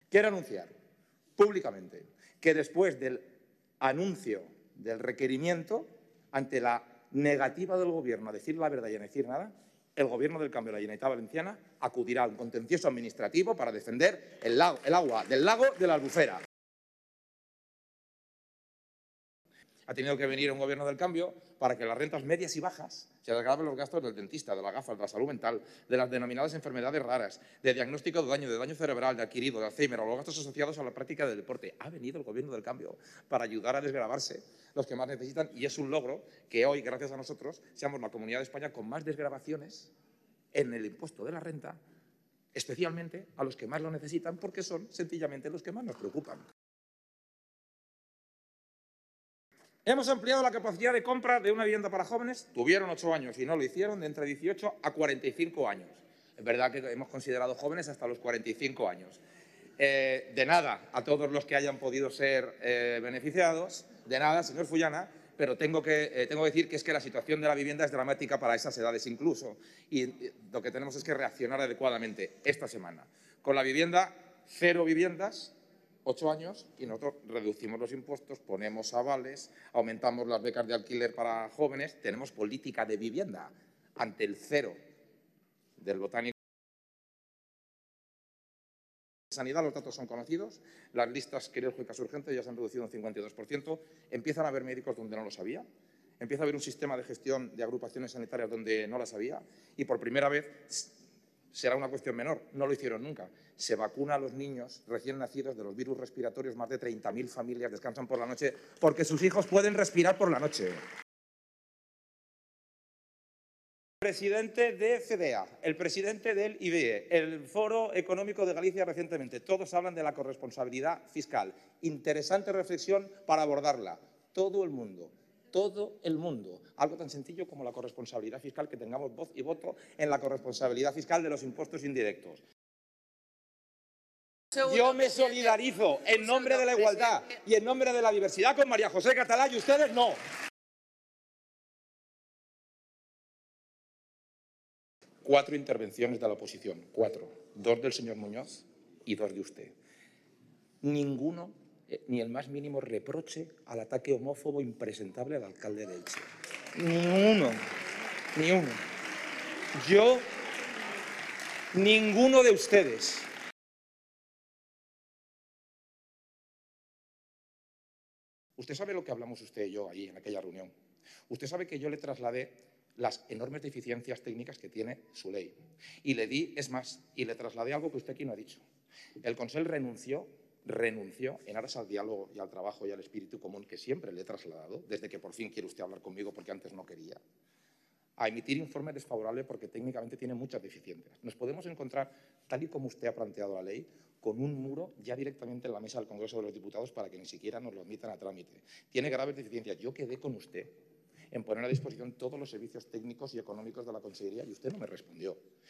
Quiero anunciar públicamente que después del anuncio del requerimiento, ante la negativa del Gobierno a decir la verdad y a decir nada, el Gobierno del Cambio de la Generalitat Valenciana acudirá a un contencioso administrativo para defender el agua del lago de la Albufera. Ha tenido que venir un Gobierno del Cambio para que las rentas medias y bajas se les graven los gastos del dentista, de las gafas, de la salud mental, de las denominadas enfermedades raras, de diagnóstico de daño cerebral, de adquirido, de Alzheimer o los gastos asociados a la práctica del deporte. Ha venido el Gobierno del Cambio para ayudar a desgravarse los que más necesitan y es un logro que hoy, gracias a nosotros, seamos la comunidad de España con más desgravaciones en el impuesto de la renta, especialmente a los que más lo necesitan porque son sencillamente los que más nos preocupan. Hemos ampliado la capacidad de compra de una vivienda para jóvenes, tuvieron 8 años y no lo hicieron, de entre 18 a 45 años. Es verdad que hemos considerado jóvenes hasta los 45 años. De nada a todos los que hayan podido ser beneficiados, de nada, señor Fullana, pero tengo que decir que es que la situación de la vivienda es dramática para esas edades incluso y lo que tenemos es que reaccionar adecuadamente esta semana. Con la vivienda, 0 viviendas, 8 años y nosotros reducimos los impuestos, ponemos avales, aumentamos las becas de alquiler para jóvenes, tenemos política de vivienda ante el 0 del Botánico. Sanidad, los datos son conocidos, las listas quirúrgicas urgentes ya se han reducido un 52%, empiezan a haber médicos donde no lo sabía, empieza a haber un sistema de gestión de agrupaciones sanitarias donde no las había y por primera vez será una cuestión menor, no lo hicieron nunca. Se vacuna a los niños recién nacidos de los virus respiratorios, más de 30.000 familias descansan por la noche porque sus hijos pueden respirar por la noche. El presidente de CDA, el presidente del IBE, el Foro Económico de Galicia recientemente, todos hablan de la corresponsabilidad fiscal. Interesante reflexión para abordarla. Todo el mundo, algo tan sencillo como la corresponsabilidad fiscal, que tengamos voz y voto en la corresponsabilidad fiscal de los impuestos indirectos. Yo me solidarizo en nombre de la igualdad y en nombre de la diversidad con María José Catalá y ustedes no. 4 intervenciones de la oposición, 4. 2 del señor Muñoz y 2 de usted. Ninguno, ni el más mínimo reproche al ataque homófobo impresentable al alcalde de Elche. Ninguno, ni uno. Yo, ninguno de ustedes. Usted sabe lo que hablamos usted y yo allí en aquella reunión. Usted sabe que yo le trasladé las enormes deficiencias técnicas que tiene su ley. Y le di, es más, y le trasladé algo que usted aquí no ha dicho. El Consell renunció en aras al diálogo y al trabajo y al espíritu común que siempre le he trasladado, desde que por fin quiere usted hablar conmigo porque antes no quería, a emitir informe desfavorable porque técnicamente tiene muchas deficiencias. Nos podemos encontrar, tal y como usted ha planteado la ley, con un muro ya directamente en la mesa del Congreso de los Diputados para que ni siquiera nos lo admitan a trámite. Tiene graves deficiencias. Yo quedé con usted en poner a disposición todos los servicios técnicos y económicos de la Consellería y usted no me respondió.